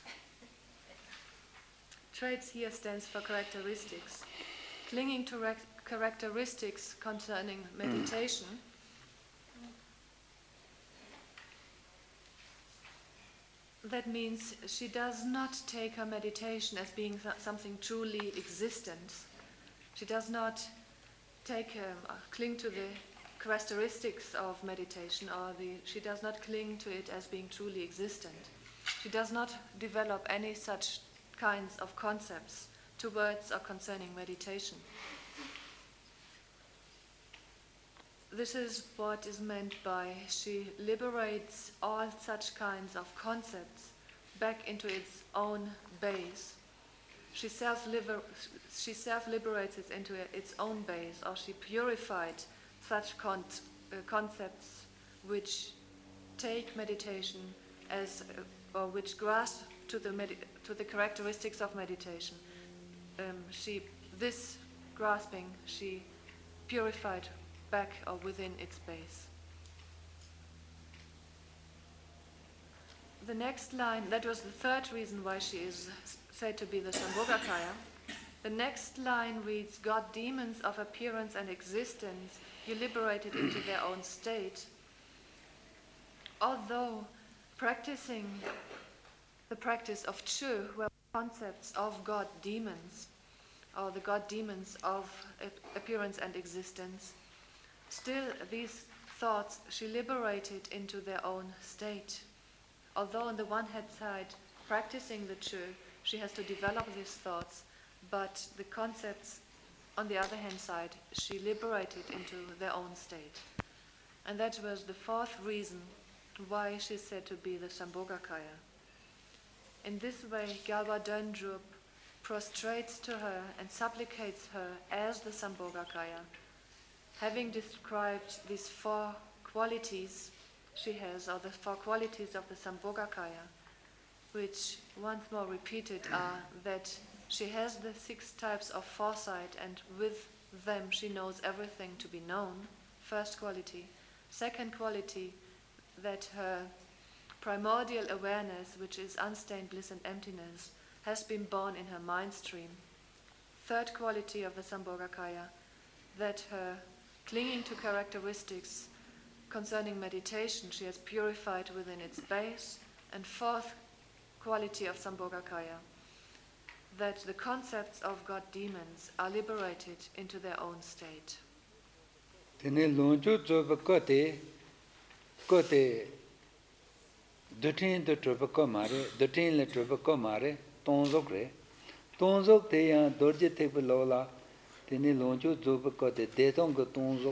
Traits here stands for characteristics. Clinging to characteristics concerning meditation that means she does not take her meditation as being something truly existent. She does not cling to the characteristics of meditation, she does not cling to it as being truly existent. She does not develop any such kinds of concepts towards or concerning meditation. This is what is meant by she liberates all such kinds of concepts back into its own base. She self-liberates it into its own base, or she purified such concepts which take meditation as, or which grasp to the characteristics of meditation. This grasping, she purified back or within its base. The next line, that was the third reason why she is said to be the Sambhogakaya. The next line reads, God demons of appearance and existence, you liberated into their own state. Although practicing the practice of Chu were concepts of God demons, or the God demons of appearance and existence, still these thoughts she liberated into their own state. Although on the one hand side, practicing the Chu, she has to develop these thoughts, but the concepts on the other hand side, she liberated into their own state. And that was the fourth reason why she's said to be the Sambhogakaya. In this way, Gyalpa Döndrup prostrates to her and supplicates her as the Sambhogakaya. Having described these four qualities she has, or the four qualities of the Sambhogakaya, which once more repeated are that she has the 6 types of foresight, and with them she knows everything to be known, first quality. Second quality, that her primordial awareness, which is unstained bliss and emptiness, has been born in her mind stream. Third quality of the Sambhogakaya, that her clinging to characteristics concerning meditation she has purified within its base. And fourth quality of Sambhogakaya, that the concepts of God demons are liberated into their own state.
Tene lonjo zoba kote dutin de tropa ko mare, dutin le tropa ko mare, tonzok re. Tonzok te yan dorje te lola, tene lonjo zoba kote detong ko tonzok.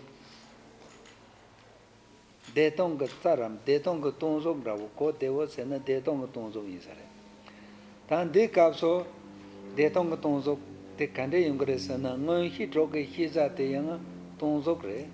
Detong ko tsaram, detong ko tonzok rawo, ko dewo sena detong ko tonzok yinsare. Tan de kapso, detong ko tonzok, te kande yungre sena, ngon hi troke hi za te yang tonzok re.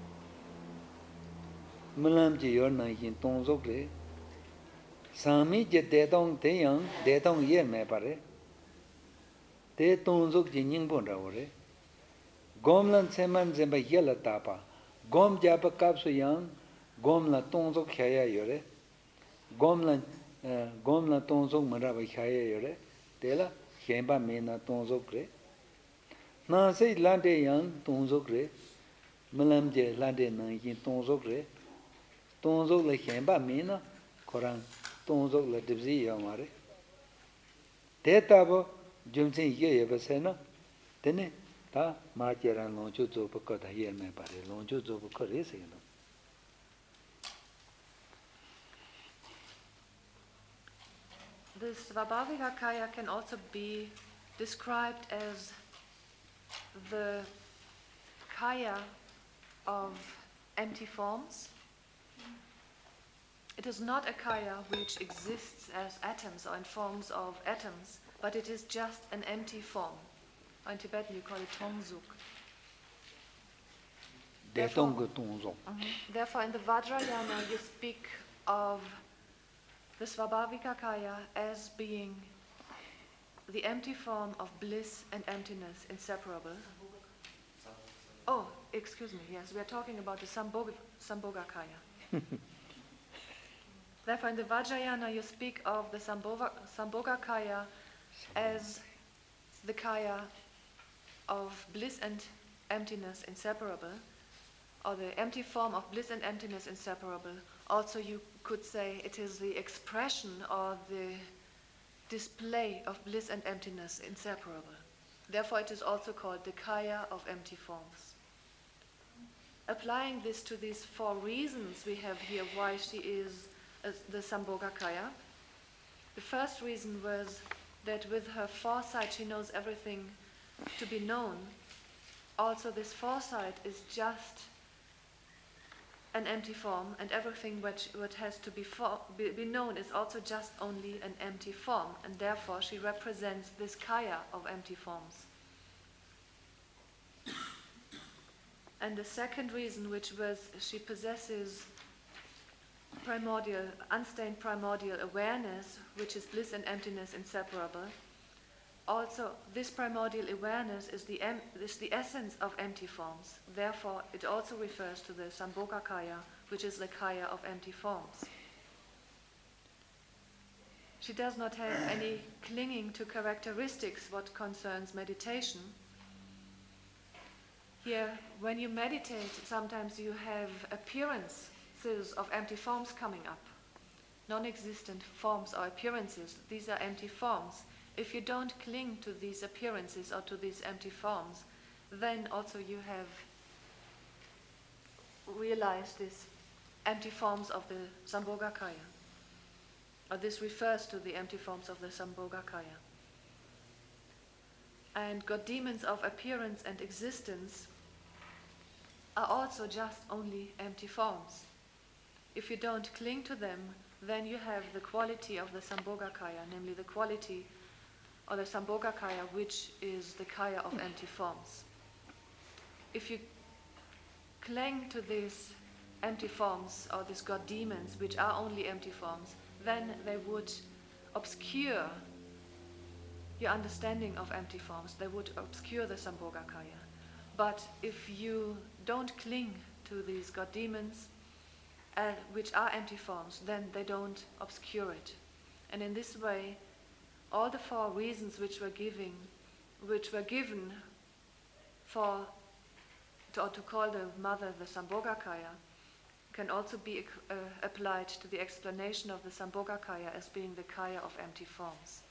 Mulam ji yor na yin tonzok re. Sami je detong te yang, detong ye me pare. Te tonzok ji nyingbon rawo re. Gom lan seman zemba yela tapa. Gom japa kapso yang, gom la tonzok khaya yore. Gom la tonzok maraba khaya yore. Tela khenpa me na tonzok re. Na se lante yang tonzok re.
Melamje Lade Nangin Tonzokre, Tonzok le Hemba Mina, Koran, Tonzok le Dibzi Yamare. Tetabo, Jumsin Yebasena, Tene, Ta, Marjaran Lonjuzo Bukota Yelme Pare, Lonjuzo Bukorisino.
The Svabhavika Kaya can also be described as the Kaya of empty forms. It is not a Kaya which exists as atoms or in forms of atoms, but it is just an empty form. In Tibetan you call it Tongzuk. Therefore, in the Vajrayana you speak of the Svabhavika Kaya as being the empty form of bliss and emptiness inseparable. Oh, excuse me, yes, we are talking about the Sambhoga Kaya. Therefore, in the Vajrayana you speak of the Sambhoga Kaya as the Kaya of bliss and emptiness inseparable, or the empty form of bliss and emptiness inseparable. Also, you could say it is the expression or the display of bliss and emptiness inseparable. Therefore, it is also called the Kaya of empty forms. Applying this to these 4 reasons we have here why she is the Sambhoga Kaya. The first reason was that with her foresight she knows everything to be known. Also, this foresight is just an empty form, and everything what has to be known is also just only an empty form, and therefore she represents this Kaya of empty forms. And the second reason, which was she possesses unstained primordial awareness, which is bliss and emptiness inseparable. Also, this primordial awareness is the essence of empty forms. Therefore, it also refers to the Sambhoga Kaya, which is the Kaya of empty forms. She does not have any clinging to characteristics what concerns meditation. Here, when you meditate, sometimes you have appearances of empty forms coming up. Non-existent forms or appearances, these are empty forms. If you don't cling to these appearances or to these empty forms, then also you have realized these empty forms of the Sambhoga Kaya. Or this refers to the empty forms of the Sambhoga Kaya. And God demons of appearance and existence are also just only empty forms. If you don't cling to them, then you have the quality of the Sambhoga Kaya, namely the quality or the Sambhoga Kaya, which is the Kaya of empty forms. If you cling to these empty forms or these God demons, which are only empty forms, then they would obscure your understanding of empty forms. They would obscure the Sambhoga Kaya. But if you don't cling to these God demons, which are empty forms, then they don't obscure it. And in this way, all the 4 reasons which were given to call the mother the Sambhoga Kaya can also be applied to the explanation of the Sambhoga Kaya as being the Kaya of empty forms.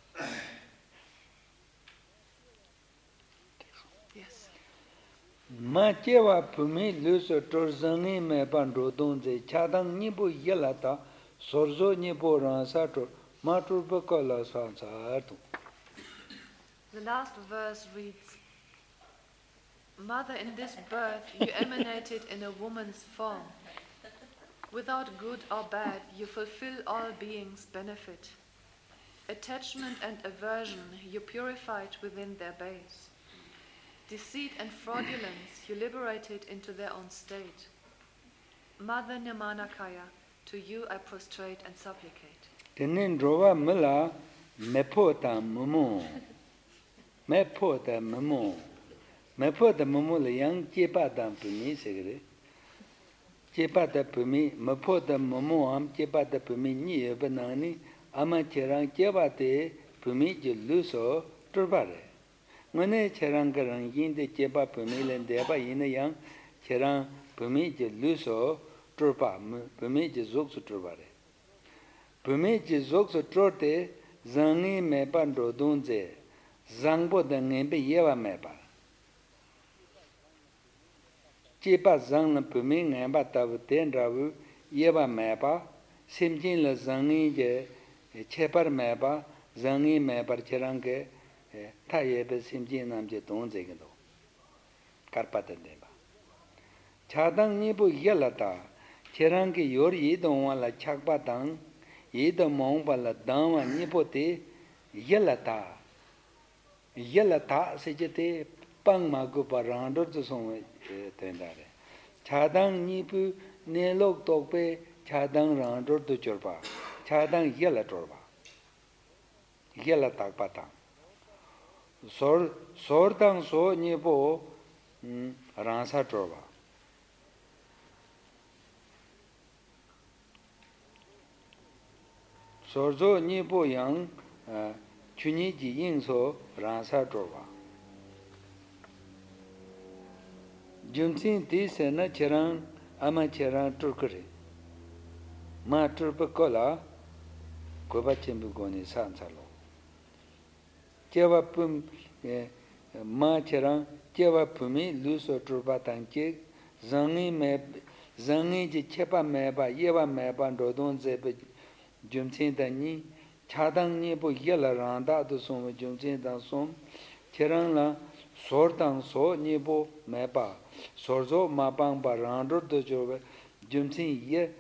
Yes.
Ma chewa pumi luso torzani me pandro donze chadang nipo yelata sorzo nipo ransato maturba kola sansartu.
The last verse reads, Mother, in this birth you emanated in a woman's form. Without good or bad, you fulfill all beings' benefit. Attachment and aversion you purified within their base. Deceit and fraudulence you liberated into their own state. Mother Nirmanakaya, to you I prostrate and supplicate.
Tenin rova mila mepota mumu. Mepota mumu. Mepota mumu le yang jepa dan pumi segre. Jepa da pumi, mepota mumu am jepa da pumi ni banani ama cherang jepa de pumi je luso turbare. Ngone cherang garang yin de jepa pumi len deba yin yang cherang pumi je luso turpa pumi je zoksu turbare pumi je zoksu turte zangi mepa rodunze zangbo da ngembe yewa mepa chepa zang na pumi ngemba tabu ten rabu yewa mepa simjin la zangi je chepar mepa zangi mepar cherang ke ta yebe simjin nam je donze gendo karpata deba chadang nipu yelata cherang ke yor yidongwa la chakpa tang yidong mongpa la dangwa nipu te yelata se je te pang ma gu pa rangdor tu songwe tendare chadang nipu nelok tokpe chadang rangdor tu chorpa chadang yelatorpa yelatakpa tang sor tang so nipu rangsa torpa sorzo nipo yang chuni ji yin so rangsa torwa jumsin ti se na cherang ama cherang turkare ma turpa kola goba chimbu goni sansa lo jewa pum ma cherang jewa pumi luso turpa tangche zangi ji chepa meba yewa meba rodon zebe jumtsin dani chadang nipo yela randa do som jumtsin dan som cherang la sor tang so nipo meba sorzo mapang ba rando do jobe jumtsin ye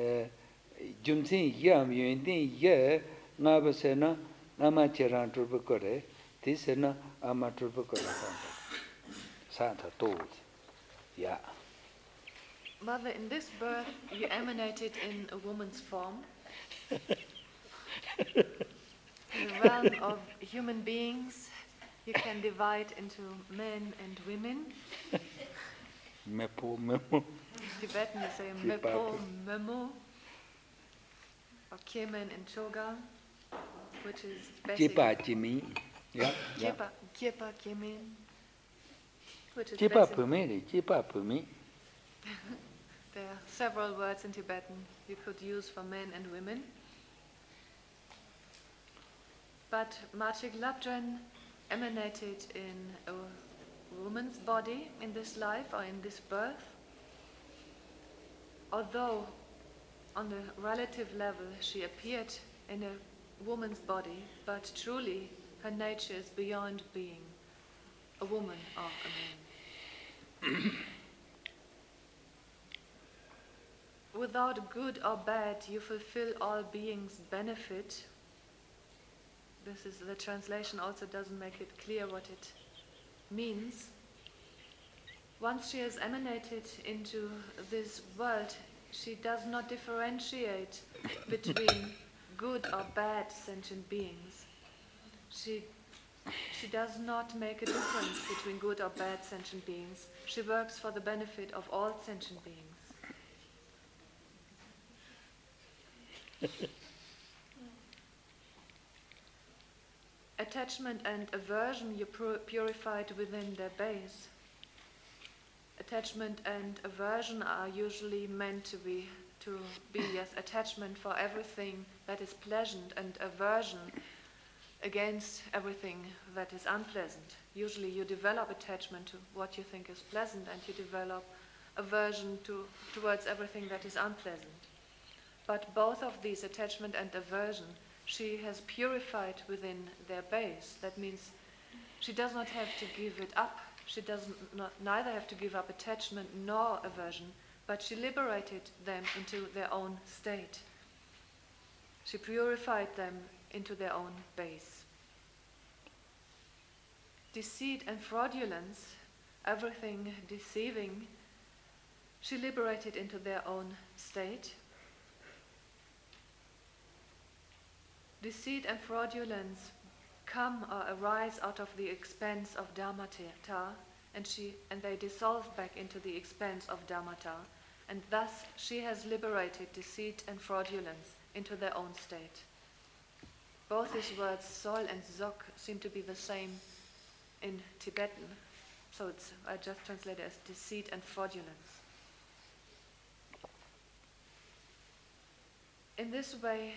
am yundin ye ngaba sena ama cherang turba kore ti sena ama turba kore santa to yeah.
Mother, in this birth you emanated in a woman's form. In the realm of human beings, you can divide into men and women.
Mepo, memo.
In Tibetan you say mepo, memo, or kemen and choga, which is basically Jepa, kemen, which is basically there are several words in Tibetan you could use for men and women. But Machig Labdran emanated in a woman's body in this life or in this birth. Although on a relative level she appeared in a woman's body, but truly her nature is beyond being a woman or a man. Without good or bad, you fulfill all beings' benefit. This is the translation also doesn't make it clear what it means. Once she has emanated into this world, she does not differentiate between good or bad sentient beings. She does not make a difference between good or bad sentient beings. She works for the benefit of all sentient beings. Attachment and aversion you purified within their base. Attachment and aversion are usually meant to be as attachment for everything that is pleasant and aversion against everything that is unpleasant. Usually you develop attachment to what you think is pleasant and you develop aversion towards everything that is unpleasant. But both of these, attachment and aversion, she has purified within their base. That means she does not have to give it up. She does neither have to give up attachment nor aversion, but she liberated them into their own state. She purified them into their own base. Deceit and fraudulence, everything deceiving, she liberated into their own state. Deceit and fraudulence come or arise out of the expanse of Dharmata, and they dissolve back into the expanse of Dharmata, and thus she has liberated deceit and fraudulence into their own state. Both these words, sol and zok, seem to be the same in Tibetan, So I just translate it as deceit and fraudulence. In this way,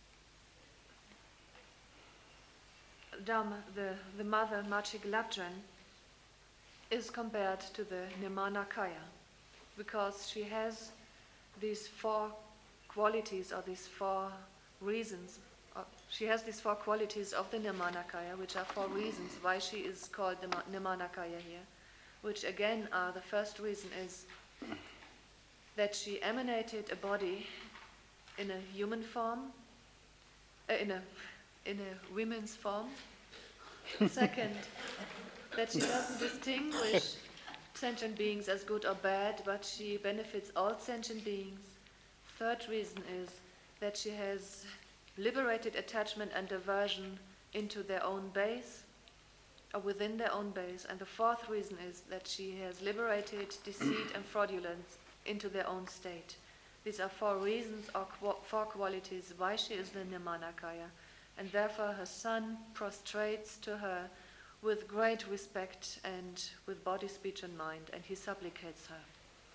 Dhamma, the mother, Machik Labdran, is compared to the Nirmanakaya because she has these four qualities or these four reasons. She has these four qualities of the Nirmanakaya, which are four reasons why she is called Nirmanakaya here, which again are, the first reason is that she emanated a body in a human form, in a women's form. Second, that she doesn't distinguish sentient beings as good or bad, but she benefits all sentient beings. Third reason is that she has liberated attachment and aversion into their own base, or within their own base. And the fourth reason is that she has liberated deceit and fraudulence into their own state. These are four reasons or four qualities why she is the Nirmanakaya, and therefore her son prostrates to her with great respect and with body, speech and mind, and he supplicates her.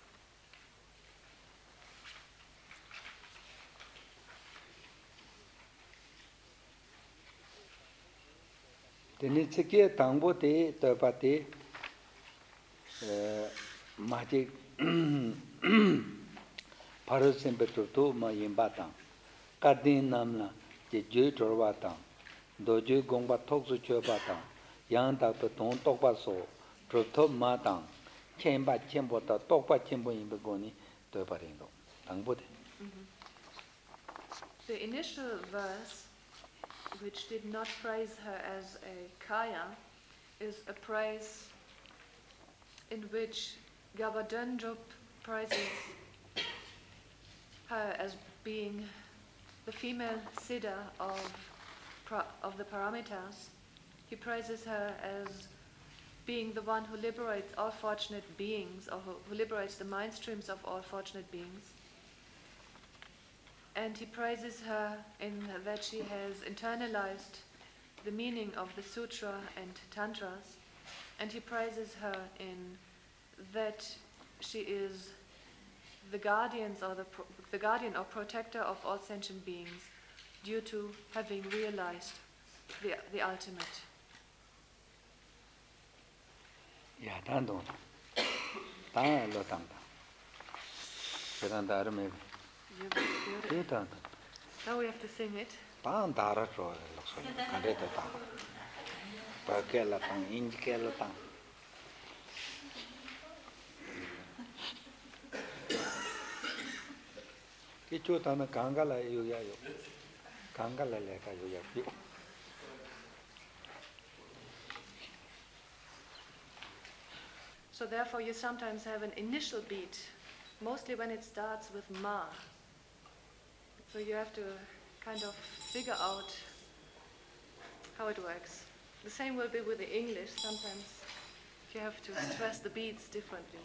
Teni tsike tangbo te topa te maji paro sempeto to ma yimba tang kardin namla je je torwa tang dojo gongba toksu choba tang yang ta to ton tokpa so proto ma tang chenba chenbo ta tokpa chenbo yimba goni topa ringo tangbo te.
The initial verse, which did not praise her as a kaya, is a praise in which Gabadendrup praises her as being the female siddha of the paramitas. He praises her as being the one who liberates all fortunate beings, or who liberates the mind streams of all fortunate beings. And he praises her in that she has internalized the meaning of the sutra and tantras, and he praises her in that she is the guardian or protector of all sentient beings, due to having realized the ultimate.
Ya tando ta lo tang ta arme
You- Now we have to sing it.
tang dara ro lo so kande ta tang pa ke la tang in ke la tang ke chu ta na ganga la yo ya yo ganga la le ka yo ya pi
So therefore you sometimes have an initial beat, mostly when it starts with ma. So you have to kind of figure out how it works. The same will be with the English. Sometimes you have to stress the beats differently.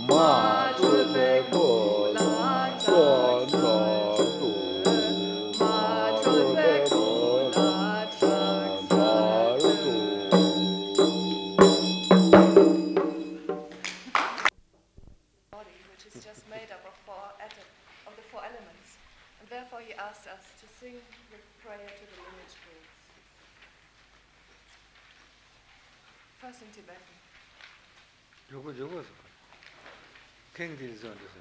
ma tu de bo la do do do ma tu de bo la da do.
Body, which is just made up of the four elements. And therefore he asked us to sing the prayer to the lineage groups. First in Tibetan.
요거 캥디 zon에서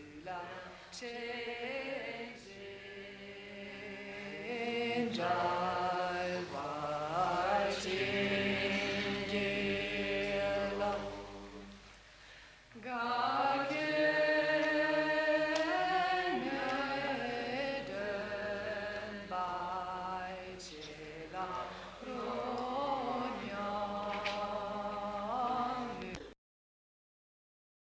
Jai